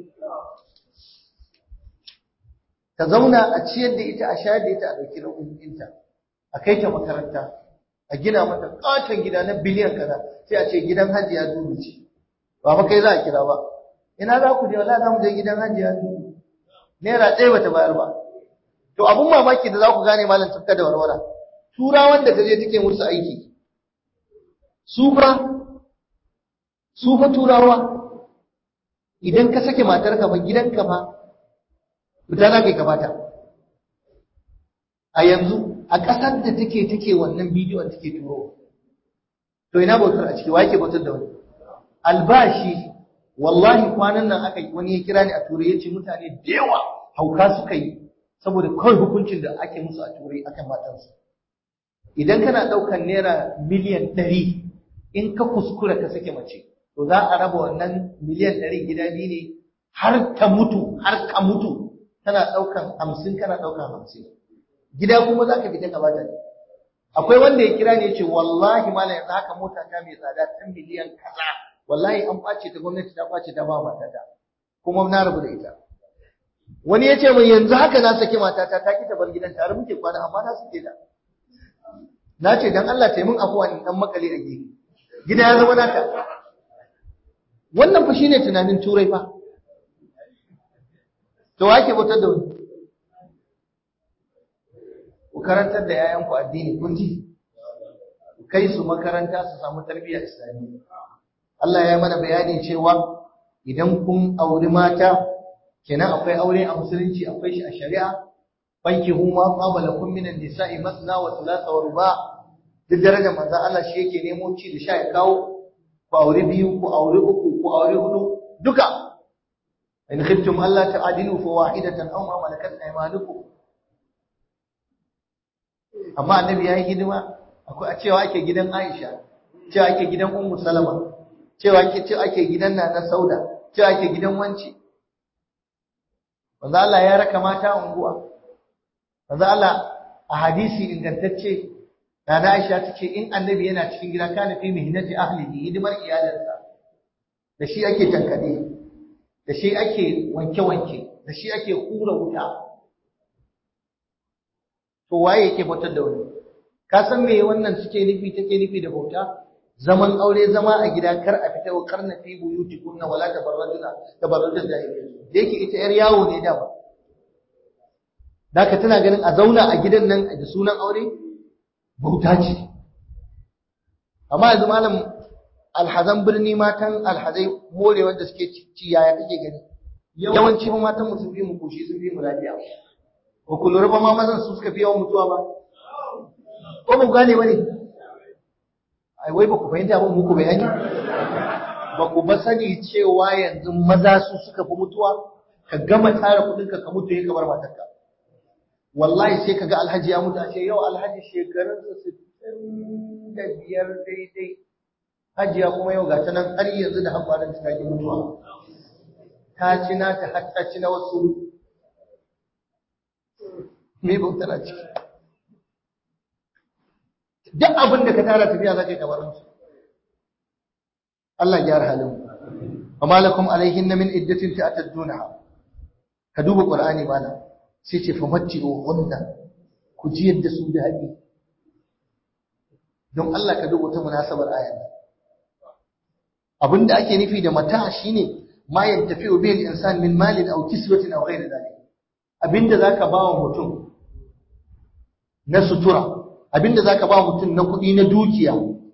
Ta zauna a ciyar da ita, a shayar da ita, a ɗauki nau'inta, a kai ta makaranta, a gina mata ƙaton gida na biliyan kaza, sai a ce gidan Hajiya Dudu ce. Ba fa kai za a kira ba. Ina za ku je? Wallahi za mu je gidan Hajiya Dudu. Naira ɗaya bata bayar ba. To abun mamaki da za ku gane malam tafka da warwara. Turawan da ta je take musu aiki. Su fa su fa turawa idan ka sake matarka ba gidanka ba fita za ka yi gabata. A yanzu a ƙasar da take take wannan bidiyon take turo, to ina bautar a ciki? Wa yake bautar da wani? Albashi. Wallahi kwanan nan aka wani ya kira ni a turai ya ce mutane da yawa hauka suka yi saboda kawai hukuncin da ake musu a turai akan matansu. Idan kana ɗaukar naira miliyan ɗari in ka kuskura ka sake mace, to za a raba wannan miliyan ɗari gida biyu ne har ta mutu, har ka mutu tana ɗaukan hamsin, kana ɗaukan hamsin. Gida kuma za ka fita ka bata ne. Akwai wanda ya kira ne ya ce wallahi malam yanzu haka mota ta mai tsada ta miliyan kaza, wallahi an ɓace ta, gwamnati ta ɓace ta ba matata kuma na rabu da ita. Wani ya ce min yanzu haka na saki matata ta ki ta bar gidan, tare muke kwana amma na sake ta. Na ce dan Allah ta yi min afuwa in dan makale a gefe. Gida ya zama naka. Wannan fa shine tunanin turai fa. To wake bautar da wani? Ku karantar da yayanku addini kun ji, ku kai su makaranta su samu tarbiyya islamiyya. Allah ya mana bayani cewa idan kun auri mata, kenan akwai aure a musulunci, akwai shi a shari'a. Fankihu ma qaba lakum minan nisa'i masna wa thulatha wa ruba'. Duk darajar manzo Allah shi yake nemo ci da sha ya kawo. Ku aure biyu, ku aure uku, ku aure hudu, duka. In khiftum alla ta'dilu fa wahidatan aw ma malakat aymanukum. Amma annabi yayi hidima, akwai a cewa ake gidan Aisha, cewa ake gidan Ummu Salama, cewa ake cewa ake gidan Nana Sauda, cewa ake gidan Wanci. Manzo Allah ya raka mata unguwa. Manzo Allah a hadisi ingantacce Nana Aisha tace in annabi yana cikin gida kana fi mihnati ahlihi, hidimar iyalansa. Da shi ake tankade, da shi ake wanke-wanke, da shi ake hura wuta. To waye yake bautar da wani? Ka san me wannan suke nufi take nufi da bauta? Zaman aure, zama a gida, kar a fita wa karna fi buyutikunna wala tabarrajuna tabarrujal jahiliyyah. Da yake ita yar yawo ne da ba. Daka tana ganin a zauna a gidan nan da sunan aure bauta ce. Amma yanzu malam alhazan birni, matan alhazai more wanda suke ci yaya kake gani? Yawanci matan mu sun fi mu koshi, sun fi mu lafiya. Ba ku lura ba ma mazan su suka fi yawan mutuwa ba? Ko ba ku gane ba ne? Ai wai ba ku fahimta ba, muku bayani? Ba ku ba sani cewa yanzu maza su suka fi mutuwa? Ka gama tara kuɗinka ka mutu ya kamar matarka. Wallahi sai ka ga alhaji ya mutu a ce yau alhaji shekarunsa sittin da biyar daidai. Hajiya kuma yau ga ta nan har yanzu da haƙwarin ta ke mutuwa. Ta ci na ta har ta ci na wasu. Me bautar a ciki? Duk abin da ka tara tafiya za ka yi kamar musu. Allah gyara halin. Amma lakum alaihinna min iddatin ta'taddunaha. Ka duba Qur'ani mana. Sai ce fa matti'u hunna. Ku ji yadda su da haƙi. Don Allah ka duba ta munasabar ayar. Abinda ake nufi da mata shine ma yantafi'u bil insan min malin aw kiswatin aw ghayri dhalik. Abinda zaka bawa mutum na sutura, abinda zaka ba mutum na kuɗi na dukiya.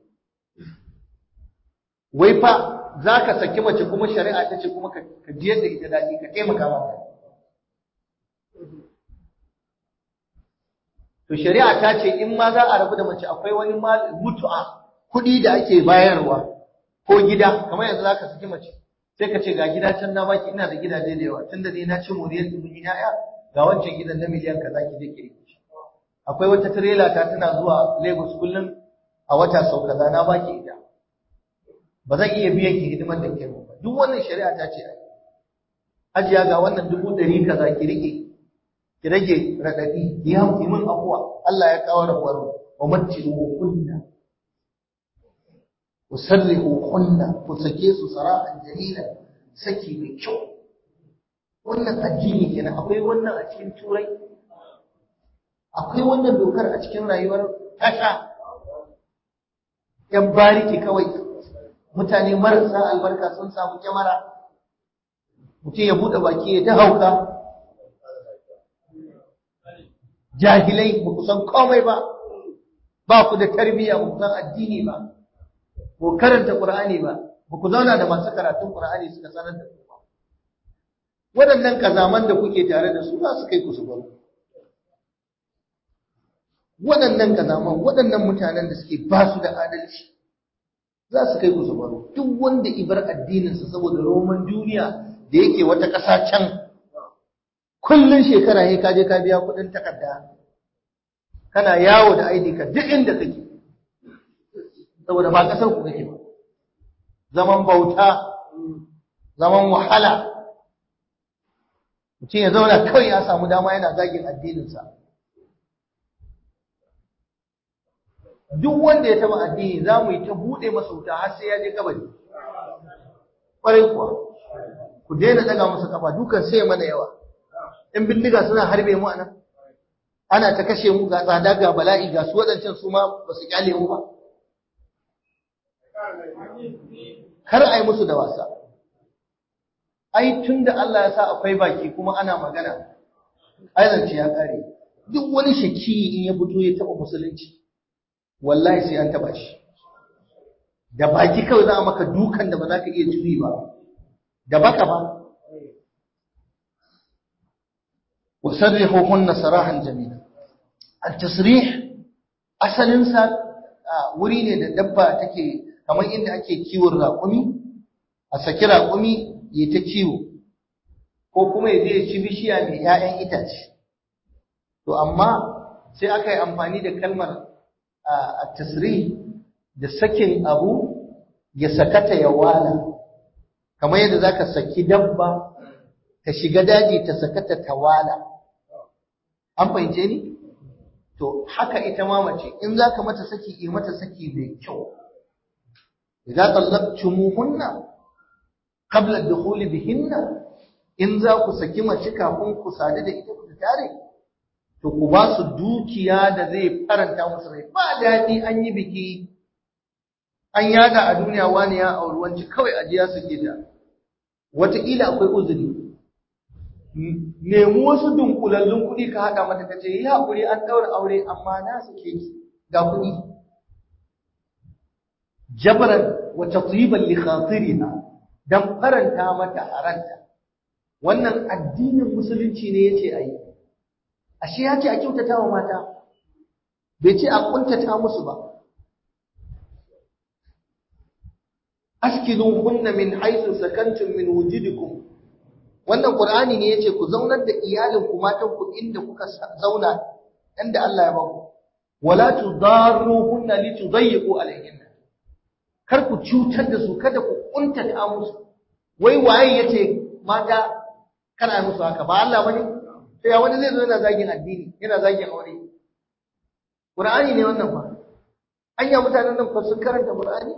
Wai fa zaka saki mace kuma shari'a ta ce kuma ka jiyar da ita daɗi, ka taimaka mata. to shari'a ta ce in ma za a rabu da mace akwai wani mutu'a kuɗi da ake bayarwa ko gida, kamar yanzu zaka saki mace sai ka ce ga gida can na baki, ina da gidaje da yawa tunda dai na ci moriyar mun yi yaya, ga wancan gidan na miliyan kaza ki je ki rike shi. Akwai wata trailer ta tana zuwa Lagos kullum a wata sau kaza na baki ita, ba zan iya biyan ki hidimar da ke ba. Duk wannan shari'a ta ce ai hajiya ga wannan dubu ɗari kaza ki rike ki rage radadi, ki hamsi min afuwa, Allah ya kawo rabuwar wa matti'u kunna usarrihu kunna, ku sake su sarahan jalila, saki mai kyau. Wannan addini kenan. Akwai wannan a cikin turai, akwai wannan dokar a cikin rayuwar ƙasa. Yan bariki kawai, mutane marasa albarka sun samu kyamara, mutum ya buɗe baki ya ta hauka. Jahilai, ba ku san komai ba, ba ku da tarbiyya, ba ku san addini ba, ko karanta Qur'ani ba, ba ku zauna da masu karatun Qur'ani suka sanar da ku ba. Waɗannan kazaman da kuke tare da su za su kai ku su baro. Waɗannan kazaman, waɗannan mutanen da suke ba su da adalci za su kai ku su baro. Duk wanda ibar addininsa saboda roman duniya da yake wata ƙasa can, kullun shekara sai ka je ka biya kuɗin takarda, kana yawo da I D card duk inda kake, saboda ba kasar ku kake ba. Zaman bauta, zaman wahala, mutum ya zauna kawai ya samu dama yana zagin addininsa. Duk wanda ya taba addini za mu yi ta buɗe masa wuta har sai ya je kabari. Ƙwarai kuwa, ku daina daga masa kafa, dukan sai mana yawa. In bindiga suna harbe mu anan, ana ta kashe mu, ga tsada ga bala'i, ga su waɗancan su ma ba su kyale mu ba. Kar a yi musu da wasa. Ai tun da Allah ya sa akwai baki kuma ana magana, ai zance ya ƙare. Duk wani shaki in ya fito ya taɓa musulunci, wallahi sai an taɓa shi. Da baki kawai za a maka dukan da ba za ka iya juri ba, da baka ba. wasarrihuhunna sarahan jamila. At-tasrih asalin sa wuri ne da dabba take kamar inda ake kiwon raƙumi, a saki raƙumi ya ta kiwo, ko kuma ya je ya ci bishiya mai ‘ya'yan itace. To amma sai aka yi amfani da kalmar at-tasrih da sakin abu ya sakata ya wala, kamar yadda zaka saki dabba ta shiga daji ta sakata ta wala. An fahimce ni? To haka ita ma mace in zaka mata saki, yi mata saki mai kyau. Idza tallaqtumuhunna qabla ad-dukhul bihinna, in za ku saki mace kafin ku sadu da ita ku tare, to ku ba su dukiya da zai faranta musu rai. Ba dadi an yi biki, an yada a duniya wani ya auri wanci, kawai ajiya sake ta. Wataƙila akwai uzuri. Nemi wasu dunkulallun kuɗi ka haɗa mata ka ce, yi haƙuri an ɗaura aure amma na sake ki ga kuɗi. Jabran wa tatiban li khatiriha, dan faranta mata a ranta. Wannan addinin musulunci ne yace ayi. Ashe ya ce a kyautata wa mata, bai ce a kuntata musu ba. Askinuhunna min haythu sakantum min wujudikum. Wannan Qur'ani ne yace ku zaunar da iyalinku matan ku inda kuka zauna, inda Allah ya ba ku. Wala tudarruhunna litudayyiqu alayhinna. Kar ku cutar da su, kada ku kuntata musu. Wai waye yace mata kana musu haka? Ba Allah bane? Sai ya wani zai zo yana zagin addini, yana zagin aure. Qur'ani ne wannan fa. Anya mutanen nan fa sun karanta Qur'ani?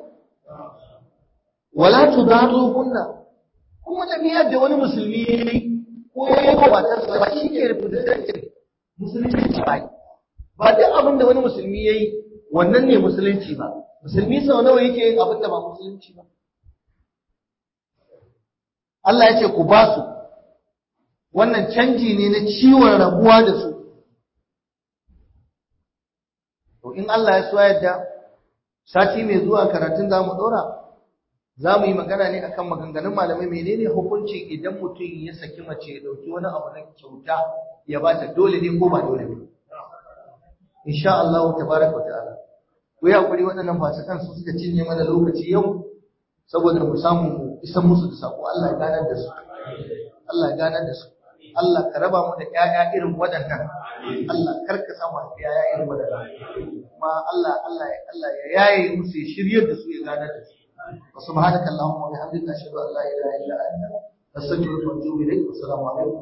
Wala tudarruhunna. Kuma tabiyar da wani musulmi yayi ko yayi ko ba ta ba shi ke rubuta musulunci ba. Ba duk abin da wani musulmi yayi wannan ne musulunci ba. Musulmi sau nawa yake yin abin da ba musulunci ba. Allah ya ce ku ba su. Wannan canji ne na ciwon rabuwa da su. To in Allah ya so yadda sati mai zuwa karatun zamu dora, za mu yi magana ne akan maganganun malamai menene hukunci idan mutum ya saki mace ya dauki wani abu na kyauta ya ba ta, dole ne ko ba dole ne. insha Allah tabaraka wa ta'ala ku yi hakuri waɗannan fasikan su suka cinye mana lokaci yau saboda mu samu mu isan musu da sako Allah ya ganar da su Allah ya ganar da su Allah ka raba mu da ƴaƴa irin waɗannan Allah kar ka samu ƴaƴa irin waɗannan kuma Allah Allah Allah ya yaye musu ya shiryar da su ya ganar da su wa subhanaka allahumma wa bihamdika ashhadu an la ilaha illa anta astaghfiruka wa atubu ilaik. Assalamu alaikum.